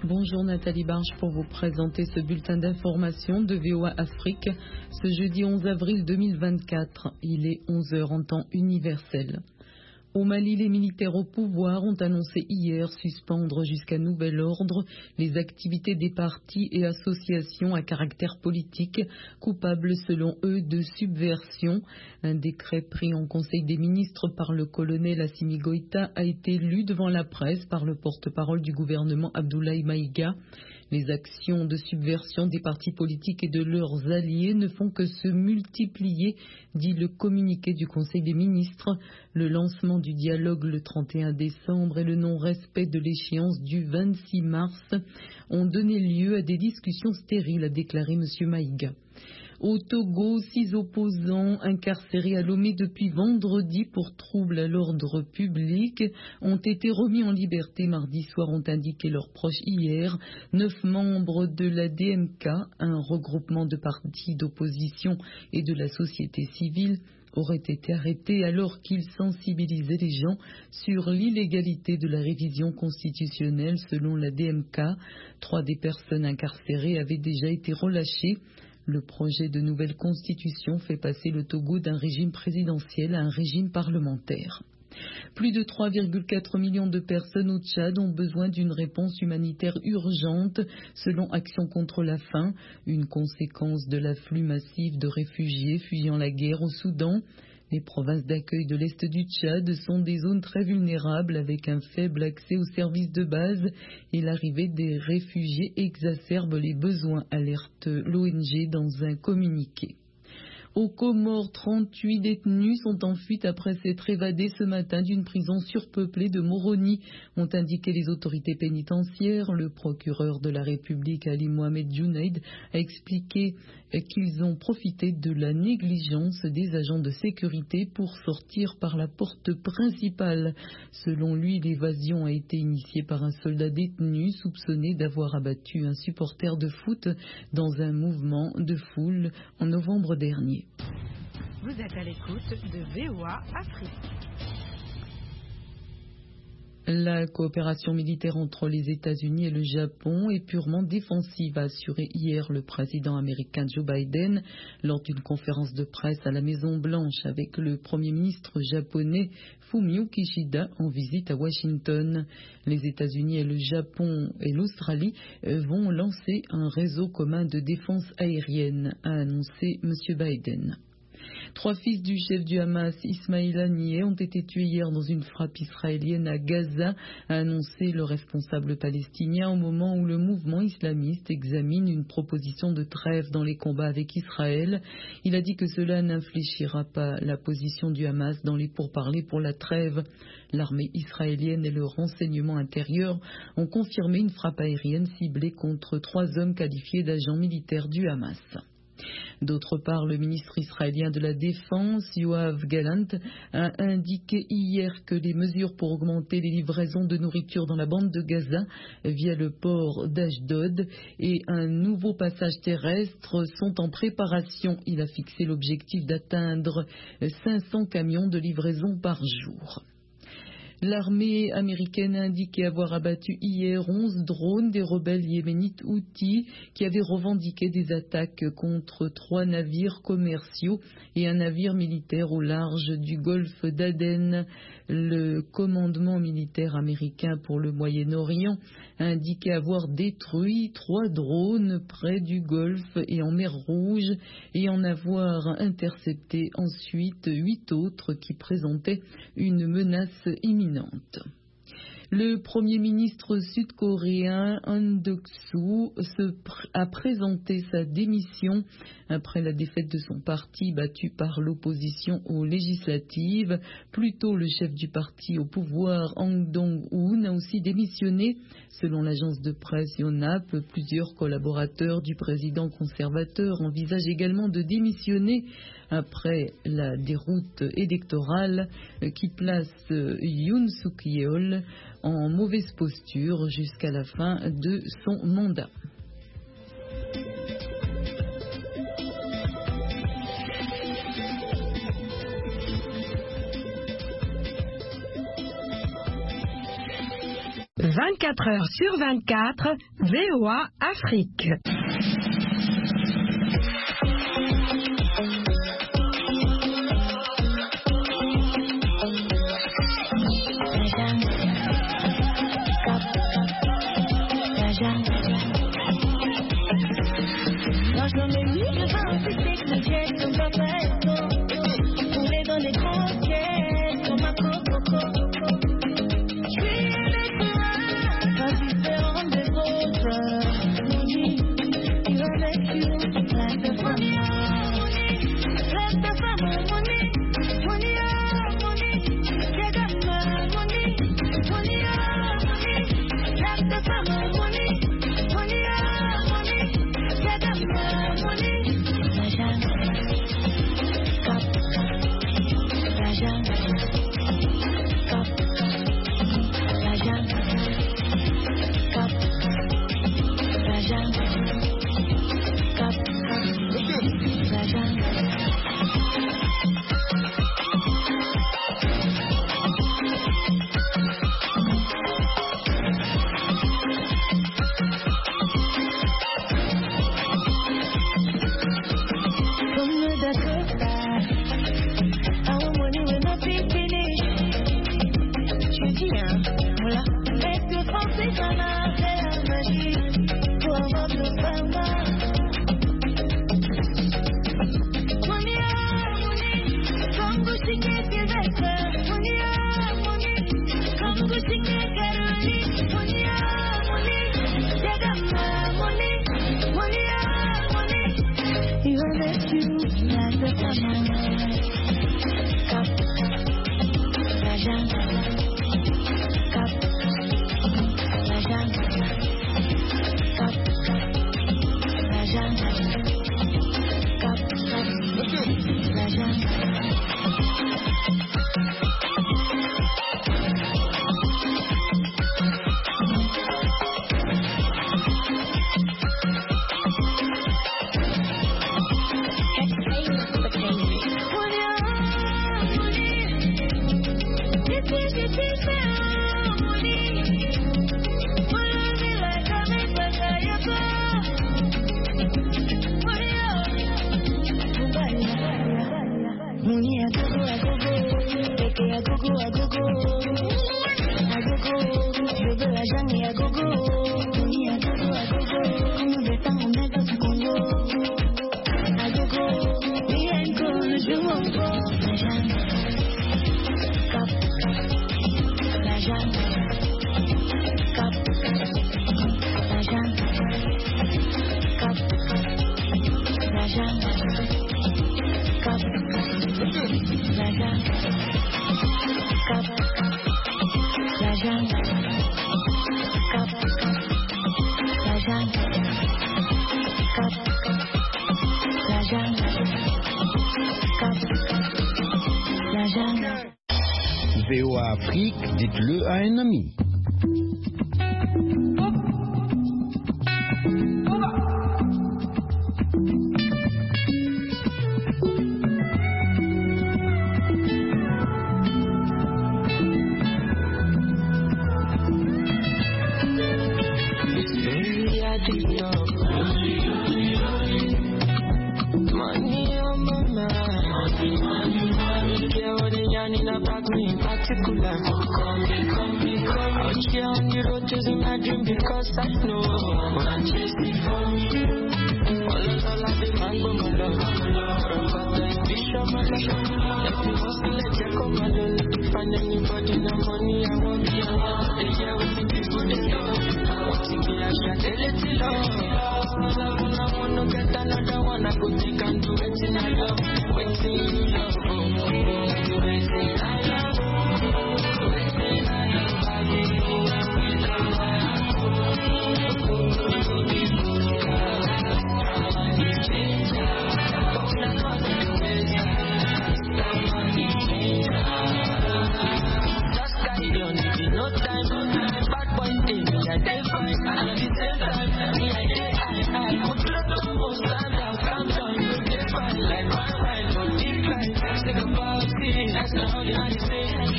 Bonjour Nathalie Barge pour vous présenter ce bulletin d'information de VOA Afrique ce jeudi 11 avril 2024. Il est 11 h en temps universel. Au Mali, les militaires au pouvoir ont annoncé hier suspendre jusqu'à nouvel ordre les activités des partis et associations à caractère politique, coupables selon eux de subversion. Un décret pris en Conseil des ministres par le colonel Assimi Goïta a été lu devant la presse par le porte-parole du gouvernement Abdoulaye Maïga. Les actions de subversion des partis politiques et de leurs alliés ne font que se multiplier, dit le communiqué du Conseil des ministres. Le lancement du dialogue le 31 décembre et le non-respect de l'échéance du 26 mars ont donné lieu à des discussions stériles, a déclaré M. Maïga. Au Togo, 6 opposants incarcérés à Lomé depuis vendredi pour troubles à l'ordre public ont été remis en liberté mardi soir, ont indiqué leurs proches hier. 9 membres de la DMK, un regroupement de partis d'opposition et de la société civile, auraient été arrêtés alors qu'ils sensibilisaient les gens sur l'illégalité de la révision constitutionnelle selon la DMK. 3 des personnes incarcérées avaient déjà été relâchées. Le projet de nouvelle constitution fait passer le Togo d'un régime présidentiel à un régime parlementaire. Plus de 3,4 millions de personnes au Tchad ont besoin d'une réponse humanitaire urgente, selon Action contre la faim, une conséquence de l'afflux massif de réfugiés fuyant la guerre au Soudan. Les provinces d'accueil de l'Est du Tchad sont des zones très vulnérables avec un faible accès aux services de base et l'arrivée des réfugiés exacerbe les besoins, alerte l'ONG dans un communiqué. Aux Comores, 38 détenus sont en fuite après s'être évadés ce matin d'une prison surpeuplée de Moroni, ont indiqué les autorités pénitentiaires. Le procureur de la République, Ali Mohamed Junaid, a expliqué qu'ils ont profité de la négligence des agents de sécurité pour sortir par la porte principale. Selon lui, l'évasion a été initiée par un soldat détenu soupçonné d'avoir abattu un supporter de foot dans un mouvement de foule en novembre dernier. Vous êtes à l'écoute de VOA Afrique. La coopération militaire entre les États-Unis et le Japon est purement défensive, a assuré hier le président américain Joe Biden lors d'une conférence de presse à la Maison-Blanche avec le Premier ministre japonais Fumio Kishida en visite à Washington. Les États-Unis et le Japon et l'Australie vont lancer un réseau commun de défense aérienne, a annoncé M. Biden. 3 fils du chef du Hamas, Ismail Haniyeh, ont été tués hier dans une frappe israélienne à Gaza, a annoncé le responsable palestinien au moment où le mouvement islamiste examine une proposition de trêve dans les combats avec Israël. Il a dit que cela n'infléchira pas la position du Hamas dans les pourparlers pour la trêve. L'armée israélienne et le renseignement intérieur ont confirmé une frappe aérienne ciblée contre 3 hommes qualifiés d'agents militaires du Hamas. D'autre part, le ministre israélien de la Défense, Yoav Gallant, a indiqué hier que les mesures pour augmenter les livraisons de nourriture dans la bande de Gaza via le port d'Ashdod et un nouveau passage terrestre sont en préparation. Il a fixé l'objectif d'atteindre 500 camions de livraison par jour. L'armée américaine a indiqué avoir abattu hier 11 drones des rebelles yéménites Houthis qui avaient revendiqué des attaques contre 3 navires commerciaux et un navire militaire au large du golfe d'Aden. Le commandement militaire américain pour le Moyen-Orient a indiqué avoir détruit 3 drones près du golfe et en mer Rouge et en avoir intercepté ensuite 8 autres qui présentaient une menace imminente. Le Premier ministre sud-coréen Han Duck-soo a présenté sa démission après la défaite de son parti battu par l'opposition aux législatives. Plus tôt, le chef du parti au pouvoir, Han Dong-hoon, a aussi démissionné. Selon l'agence de presse Yonhap, plusieurs collaborateurs du président conservateur envisagent également de démissionner après la déroute électorale qui place Yoon Suk-yeol en mauvaise posture jusqu'à la fin de son mandat. 24 heures sur 24, VOA Afrique. VOA Afrique, dites-le à un ami. Because I know I'm chasing for you. All of the mango, my love. But I wish I'm a love. If you want to let you come, I don't find anybody, no money, I want